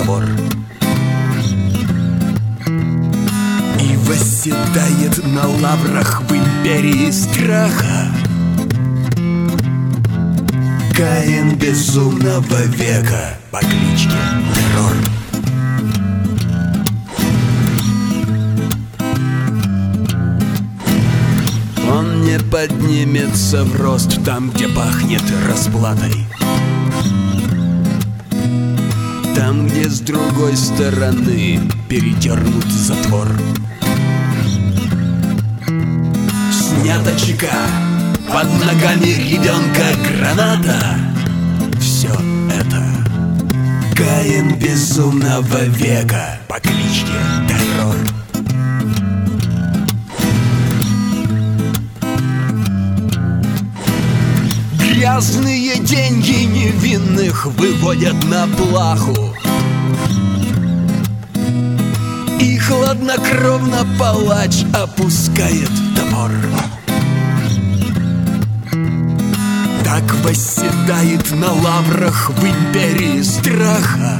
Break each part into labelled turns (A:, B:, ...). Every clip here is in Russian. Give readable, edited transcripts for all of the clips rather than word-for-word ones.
A: затвор. И восседает на лаврах в империи страха Каин безумного века по кличке Террор. Он не поднимется в рост там, где пахнет расплатой, там, где с другой стороны передернут затвор. Снята чека, под ногами ребенка граната. Все это Каин безумного века по кличке Террор. Грязные деньги невинных выводят на плаху, и хладнокровно палач опускает топор. Так восседает на лаврах в империи страха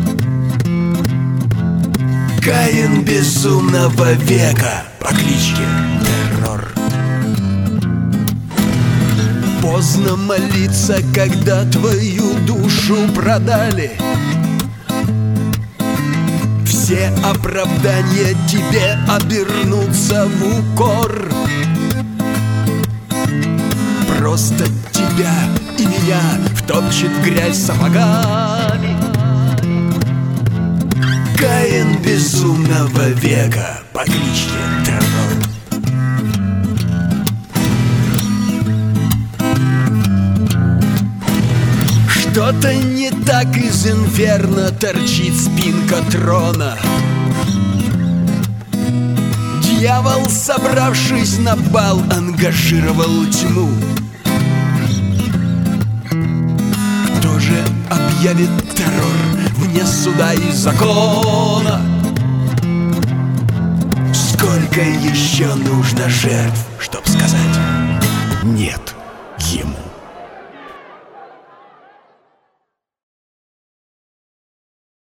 A: Каин безумного века по кличке Террор. Поздно молиться, когда твою душу продали. Все оправдания тебе обернутся в укор. Просто тебя и меня втопчет в грязь сапогами Каин безумного века по кличке Террор. Что-то не так из инферно торчит спинка трона. Дьявол, собравшись на бал, ангажировал тьму. Кто же объявит террор вне суда и закона? Сколько еще нужно жертв, чтоб сказать нет?